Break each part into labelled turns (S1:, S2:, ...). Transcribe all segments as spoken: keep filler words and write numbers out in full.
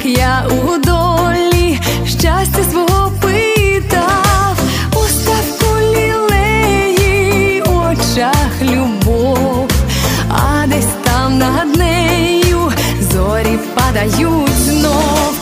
S1: я у долі щастя свого питав, у ставку лілеї, у очах любов, а десь там над нею зорі падають знов.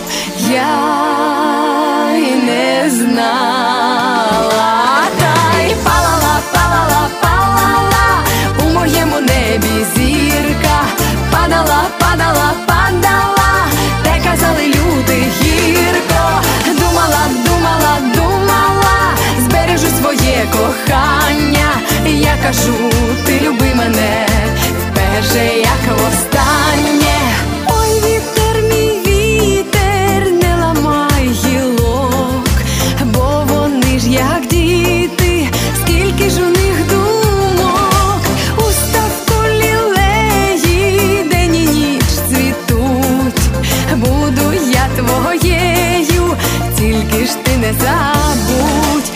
S1: Я й не знала, та й палала, палала, палала у моєму небі зірка, падала, падала, падала, те казали люди гірко. Думала, думала, думала, збережу своє кохання. Я кажу, ти люби мене вперше, як востаннє. Ой, вітер, мій вітер, не ламай гілок, бо вони ж як діти, скільки ж у них думок. У ставку лілеї день і ніч цвітуть, буду я твоєю, тільки ж ти не забудь.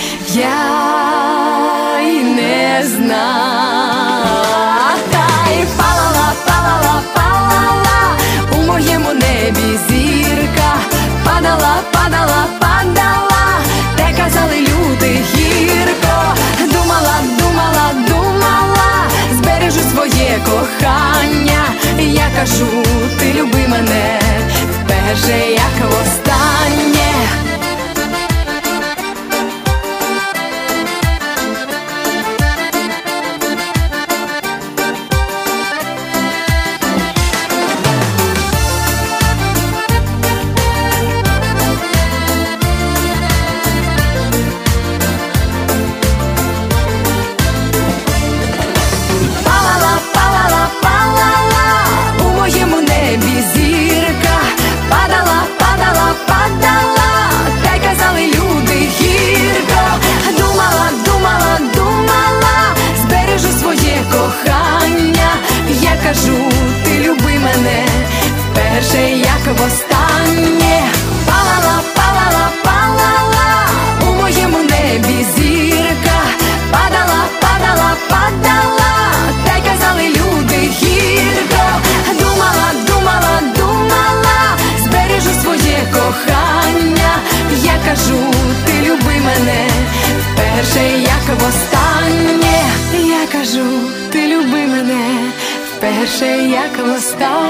S1: Я й не знала, та й палала, палала, палала у моєму небі зірка, падала, падала, падала, те казали люди гірко. Думала, думала, думала, збережу своє кохання. Я кажу, ти люби мене вперше, як востаннє. Кажу, ти люби мене вперше, як востаннє. Палала, палала, палала у моєму небі зірка, падала, падала, падала, та й казали люди гірко. Думала, думала, думала, збережу своє кохання. Я кажу, ти люби мене вперше, як востаннє. Я кажу, ти люби мене вперше, як востаннє.